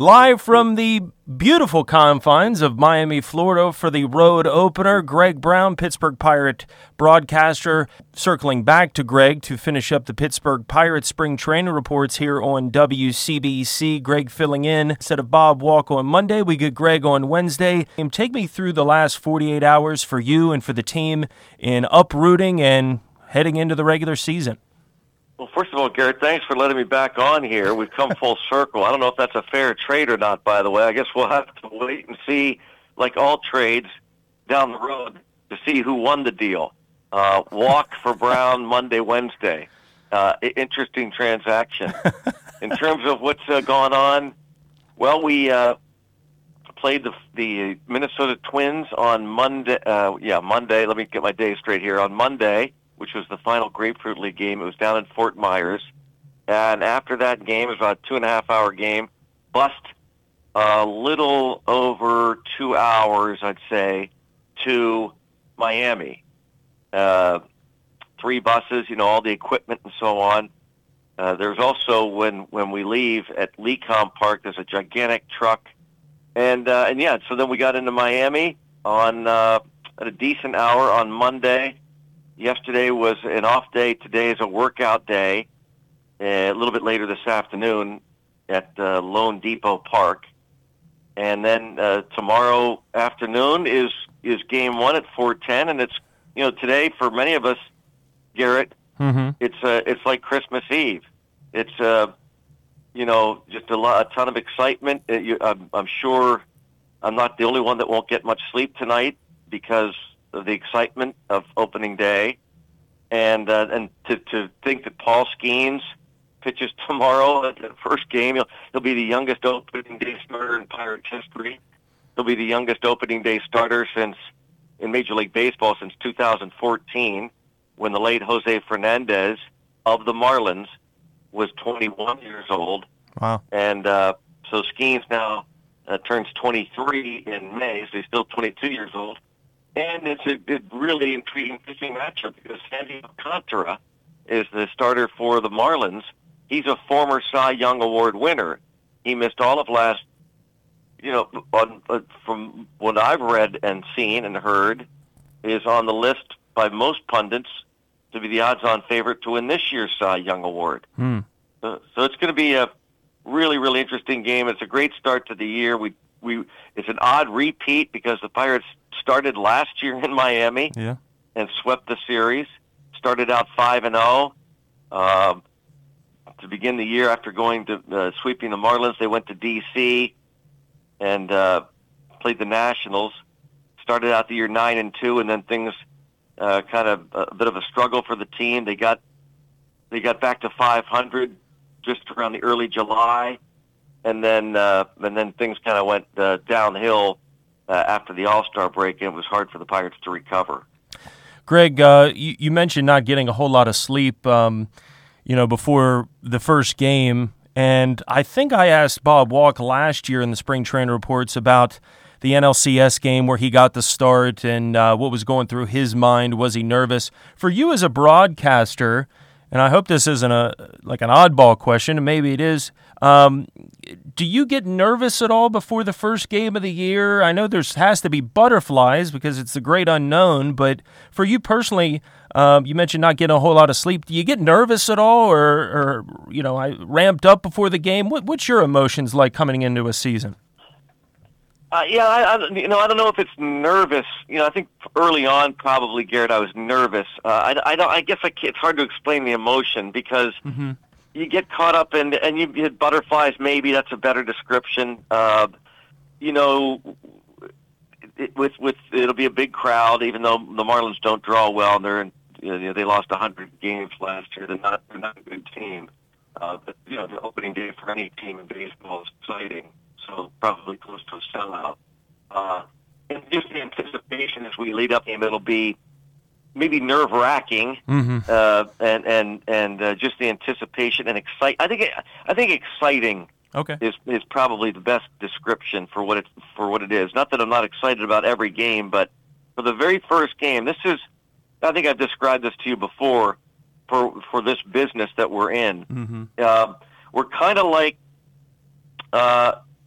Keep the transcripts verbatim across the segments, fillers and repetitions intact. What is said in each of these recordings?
Live from the beautiful confines of Miami, Florida for the road opener, Greg Brown, Pittsburgh Pirate broadcaster, circling back to Greg to finish up the Pittsburgh Pirates spring training reports here on W C B C. Greg filling in instead of Bob Walk on Monday. We get Greg on Wednesday. Take me through the last forty-eight hours for you and for the team in uprooting and heading into the regular season. Well, first of all, Garrett, thanks for letting me back on here. We've come full circle. I don't know if that's a fair trade or not, by the way. I guess we'll have to wait and see, like all trades, down the road to see who won the deal. Uh, Walk for Brown Monday, Wednesday. Uh, interesting transaction. In terms of what's uh, gone on, well, we uh, played the the Minnesota Twins on Monday. Uh, yeah, Monday. Let me get my days straight here. On Monday, which was the final Grapefruit League game. It was down in Fort Myers. And after that game, it was about a two-and-a-half-hour game, bust a little over two hours, I'd say, to Miami. Uh, three buses, you know, all the equipment and so on. Uh, there's also, when, when we leave at Lecom Park, there's a gigantic truck. And, uh, and yeah, so then we got into Miami on uh, at a decent hour on Monday. Yesterday was an off day. Today is a workout day. Uh, a little bit later this afternoon at uh, Lone Depot Park, and then uh, tomorrow afternoon is is game one at four ten. And it's you know today for many of us, Garrett, mm-hmm. it's uh, it's like Christmas Eve. It's uh, you know just a lot, a ton of excitement. Uh, you, I'm, I'm sure I'm not the only one that won't get much sleep tonight because of the excitement of opening day, and uh, and to to think that Paul Skeens pitches tomorrow at the first game. He'll, he'll be the youngest opening day starter in Pirates history. He'll be the youngest opening day starter since in Major League Baseball since two thousand fourteen, when the late Jose Fernandez of the Marlins was twenty-one years old. Wow! And uh, so Skeens now uh, turns twenty-three in May, so he's still twenty-two years old. And it's a, a really intriguing pitching matchup because Sandy Alcantara is the starter for the Marlins. He's a former Cy Young Award winner. He missed all of last, you know, on, uh, from what I've read and seen and heard, is on the list by most pundits to be the odds-on favorite to win this year's Cy Young Award. Hmm. So, so it's going to be a really, really interesting game. It's a great start to the year. We we it's an odd repeat because the Pirates started last year in Miami yeah. and swept the series. Started out five and zero um, to begin the year. After going to uh, sweeping the Marlins, they went to D C and uh, played the Nationals. Started out the year nine and two, and then things uh, kind of a bit of a struggle for the team. They got they got back to five hundred just around the early July, and then uh, and then things kind of went uh, downhill uh, after the All-Star break, and it was hard for the Pirates to recover. Greg, uh, you, you mentioned not getting a whole lot of sleep, um, you know, before the first game, and I think I asked Bob Walk last year in the spring training reports about the N L C S game where he got the start and uh, what was going through his mind. Was he nervous? For you as a broadcaster, and I hope this isn't a like an oddball question, and maybe it is, um, do you get nervous at all before the first game of the year? I know there has to be butterflies because it's the great unknown, but for you personally, um, you mentioned not getting a whole lot of sleep. Do you get nervous at all or, or you know, I ramped up before the game? What, what's your emotions like coming into a season? Uh, yeah, I, I, you know, I don't know if it's nervous. You know, I think early on, probably, Garrett, I was nervous. Uh, I, I don't. I guess I can't, it's hard to explain the emotion because mm-hmm. you get caught up in, and you hit butterflies. Maybe that's a better description. Uh, you know, it, with with it'll be a big crowd, even though the Marlins don't draw well. And they're in, you know, they lost a hundred games last year. They're not they're not a good team. Uh, but you know, the opening day for any team in baseball is exciting. So probably close to a sellout. Uh, and just the anticipation as we lead up to him, it'll be maybe nerve-wracking, mm-hmm. uh, and and and uh, just the anticipation and excite. I think it, I think exciting okay. is is probably the best description for what it for what it is. Not that I'm not excited about every game, but for the very first game, this is. I think I've described this to you before. For for this business that we're in, mm-hmm. uh, we're kind of like. Uh,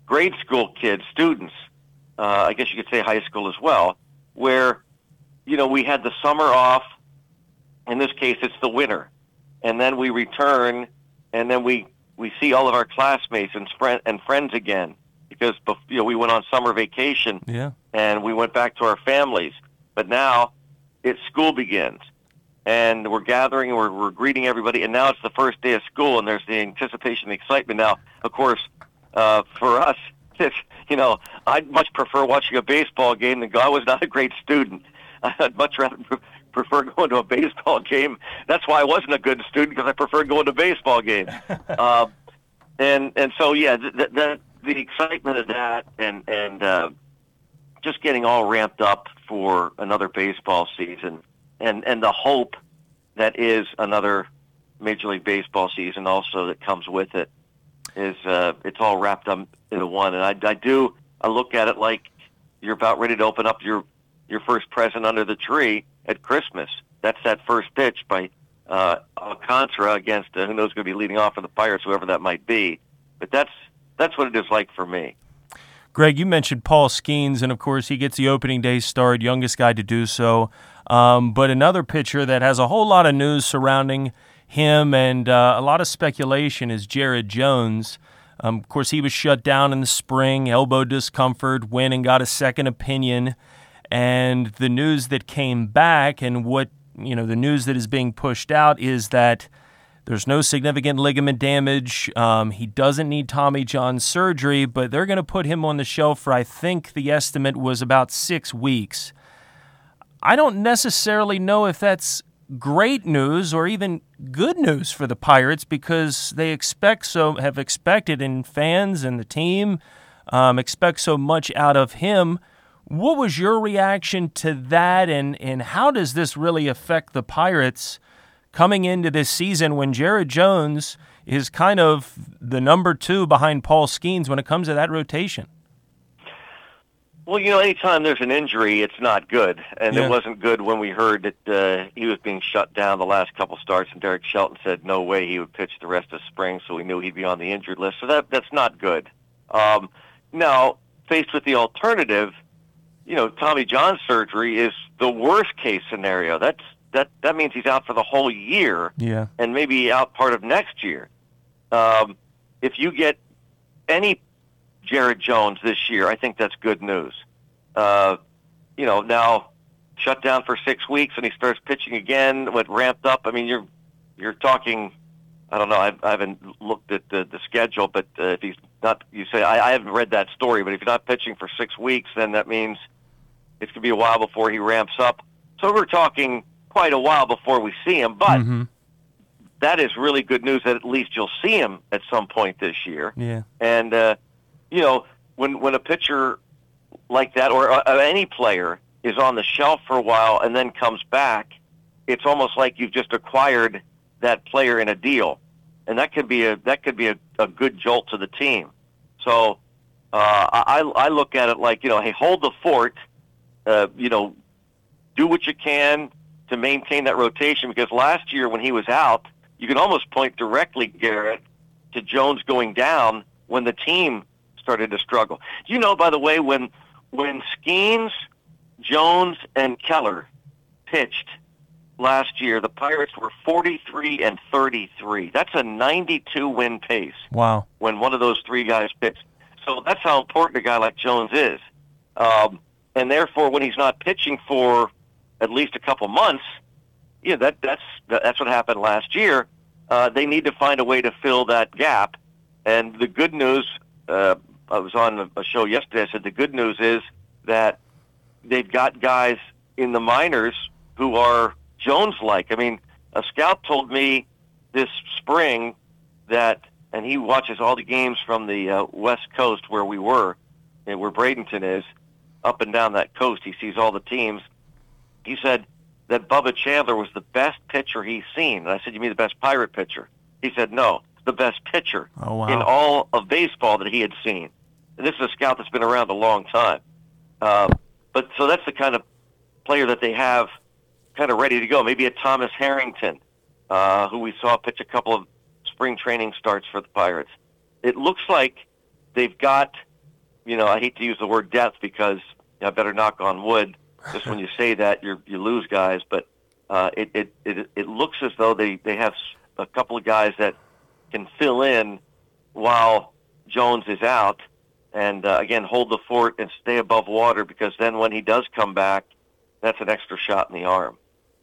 grade school kids, students, uh, I guess you could say high school as well, where, you know, we had the summer off. In this case, it's the winter. And then we return, and then we, we see all of our classmates and, friend, and friends again because, you know, we went on summer vacation, Yeah. and we went back to our families. But now it's school begins, and we're gathering, and we're, we're greeting everybody, and now it's the first day of school, and there's the anticipation and excitement. Now, of course, uh, for us, it's, you know, I'd much prefer watching a baseball game than go. I was not a great student. I'd much rather prefer going to a baseball game. That's why I wasn't a good student, because I preferred going to baseball games. uh, and and so yeah, the, the the excitement of that, and and uh, just getting all ramped up for another baseball season, and and the hope that is another Major League Baseball season also that comes with it, is uh, it's all wrapped up into one. And I I do I look at it like you're about ready to open up your your first present under the tree at Christmas. That's that first pitch by uh, Alcantara against uh, who knows going to be leading off for the Pirates, whoever that might be. But that's that's what it is like for me. Greg, you mentioned Paul Skeens, and of course he gets the opening day start, youngest guy to do so. Um, but another pitcher that has a whole lot of news surrounding him and uh, a lot of speculation is Jared Jones. Um, of course, he was shut down in the spring, elbow discomfort, went and got a second opinion. And the news that came back, and what, you know, the news that is being pushed out is that there's no significant ligament damage. Um, he doesn't need Tommy John surgery, but they're going to put him on the shelf for, I think the estimate was about six weeks. I don't necessarily know if that's great news or even good news for the Pirates, because they expect so have expected, and fans and the team um, expect so much out of him. What was your reaction to that, and, and how does this really affect the Pirates coming into this season when Jared Jones is kind of the number two behind Paul Skeens when it comes to that rotation? Well, you know, anytime there's an injury, it's not good. And Yeah. It wasn't good when we heard that uh, he was being shut down the last couple starts, and Derek Shelton said no way he would pitch the rest of spring, so we knew he'd be on the injured list. So that that's not good. Um, now, faced with the alternative, you know, Tommy John surgery is the worst case scenario. That's that that means he's out for the whole year, Yeah. and maybe out part of next year. Um, if you get any Jared Jones this year, I think that's good news. Uh, you know, now shut down for six weeks and he starts pitching again, what ramped up. I mean, you're you're talking. I don't know. I, I haven't looked at the, the schedule, but uh, if he's not, you say I, I haven't read that story. But if he's not pitching for six weeks, then that means it's going to be a while before he ramps up. So we're talking quite a while before we see him. But Mm-hmm. that is really good news that at least you'll see him at some point this year. Yeah. And, uh, you know, when when a pitcher like that, or uh, any player, is on the shelf for a while and then comes back, it's almost like you've just acquired that player in a deal. And that could be a that could be a, a good jolt to the team. So uh, I, I look at it like, you know, hey, hold the fort, uh, you know, do what you can to maintain that rotation, because last year when he was out, you can almost point directly, Garrett, to Jones going down when the team started to struggle. You know, by the way, when when Skeens, Jones, and Keller pitched last year, the Pirates were forty-three and thirty-three. That's a ninety-two win pace. Wow. When one of those three guys pitched. So that's how important a guy like Jones is. Um, and therefore, when he's not pitching for at least a couple months, yeah, that that's that's what happened last year. Uh, they need to find a way to fill that gap. And the good news, uh, I was on a show yesterday. I said the good news is that they've got guys in the minors who are Jones-like. I mean, a scout told me this spring that, and he watches all the games from the uh, West Coast where we were, and where Bradenton is, up and down that coast. He sees all the teams. He said that Bubba Chandler was the best pitcher he's seen. And I said, you mean the best Pirate pitcher? He said, no, the best pitcher Oh, wow. in all of baseball that he had seen. And this is a scout that's been around a long time. Uh, but so that's the kind of player that they have kind of ready to go. Maybe a Thomas Harrington, uh, who we saw pitch a couple of spring training starts for the Pirates. It looks like they've got you know, I hate to use the word depth because I better knock on wood. Just when you say that, you you lose guys. But uh, it, it it it looks as though they, they have a couple of guys that can fill in while Jones is out, and uh, again hold the fort and stay above water. Because then when he does come back, that's an extra shot in the arm.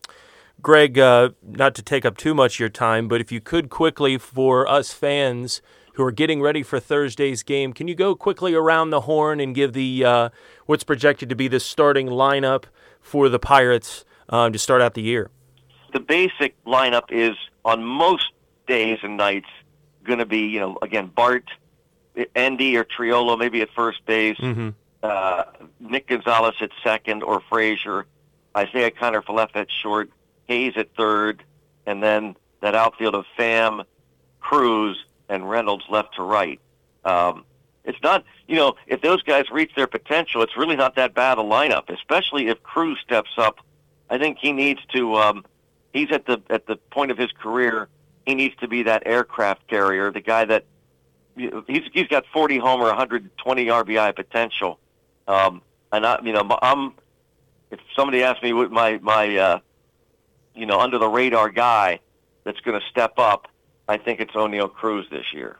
Greg, uh, not to take up too much of your time, but if you could quickly, for us fans who are getting ready for Thursday's game, can you go quickly around the horn and give the uh, what's projected to be the starting lineup for the Pirates um, to start out the year? The basic lineup is, on most days and nights, going to be, you know, again, Bart, Endy or Triolo maybe at first base, mm-hmm. uh, Nick Gonzalez at second or Frazier, Isaiah Kiner-Falefa at short, Hayes at third, and then that outfield of Pham, Cruz, and Reynolds left to right. Um, it's not, you know, if those guys reach their potential, it's really not that bad a lineup, especially if Cruz steps up. I think he needs to, um, he's at the at the point of his career, he needs to be that aircraft carrier, the guy that, you know, he's he's got forty homer, one hundred twenty R B I potential. Um, and, I, you know, I'm, if somebody asked me what my, my uh, you know, under the radar guy that's going to step up, I think it's O'Neill Cruz this year.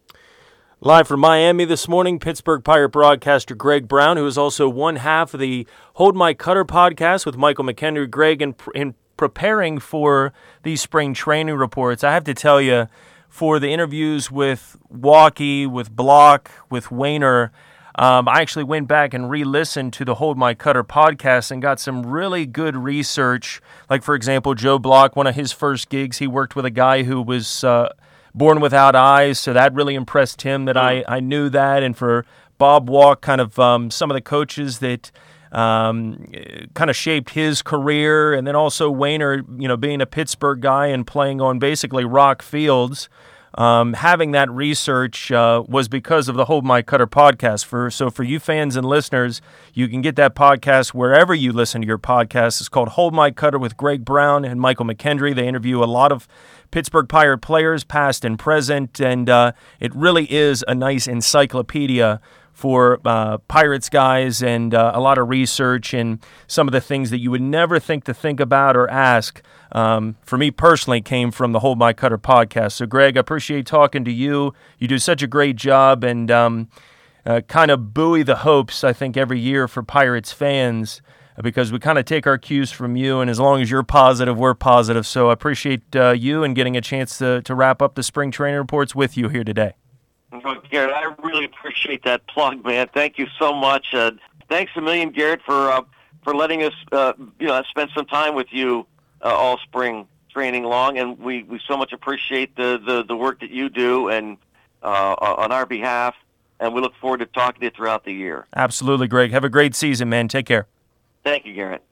Live from Miami this morning, Pittsburgh Pirate broadcaster Greg Brown, who is also one half of the Hold My Cutter podcast with Michael McKendry. Greg, in, in preparing for these spring training reports, I have to tell you, for the interviews with Walkie, with Block, with Wayner, Um, I actually went back and re-listened to the Hold My Cutter podcast and got some really good research. Like, for example, Joe Block, one of his first gigs, he worked with a guy who was uh, born without eyes, so that really impressed him that I, I knew that. And for Bob Walk, kind of um, some of the coaches that um, kind of shaped his career. And then also Wayner, you know, being a Pittsburgh guy and playing on basically rock fields. Um, having that research uh, was because of the Hold My Cutter podcast. For so for you fans and listeners, you can get that podcast wherever you listen to your podcast. It's called Hold My Cutter with Greg Brown and Michael McKendry. They interview a lot of Pittsburgh Pirate players, past and present, and uh, it really is a nice encyclopedia for uh, Pirates guys, and uh, a lot of research and some of the things that you would never think to think about or ask. Um, for me personally, came from the Hold My Cutter podcast. So, Greg, I appreciate talking to you. You do such a great job, and um, uh, kind of buoy the hopes, I think, every year for Pirates fans, because we kind of take our cues from you, and as long as you're positive, we're positive. So I appreciate uh, you and getting a chance to, to wrap up the spring training reports with you here today. Well, Garrett, I really appreciate that plug, man. Thank you so much. Uh, thanks a million, Garrett, for uh, for letting us, uh, you know, spend some time with you uh, all spring training long, and we, we so much appreciate the, the, the work that you do and uh, on our behalf, and we look forward to talking to you throughout the year. Absolutely, Greg. Have a great season, man. Take care. Thank you, Garrett.